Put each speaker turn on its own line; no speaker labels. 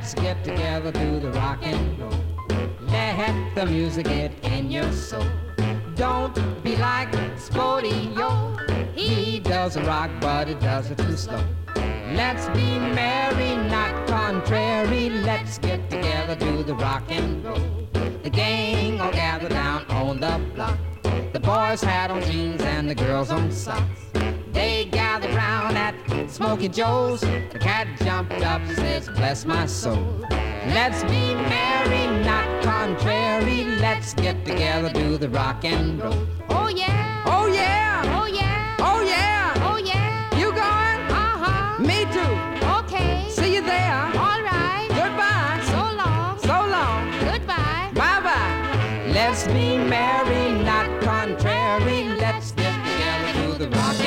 Let's get together, do the rock and roll. Let the music get in your soul. Don't be like Sporty, yo. He does a rock, but he does it too slow. Let's be merry, not contrary. Let's get together, do the rock and roll. The gang all gather down on the block. The boys had on jeans and the girls on socks. They gathered round at Smokey Joe's. The cat jumped up and says, bless my soul. Let's be merry, not contrary. Let's get together, do the rock and roll.
Oh yeah.
Oh yeah.
Oh yeah.
Oh yeah.
Oh yeah.
You going?
Uh-huh.
Me too.
Okay.
See you there.
All right.
Goodbye.
So long.
So long.
Goodbye.
Bye-bye. Let's be merry, not contrary. Let's get together, do the rock and roll.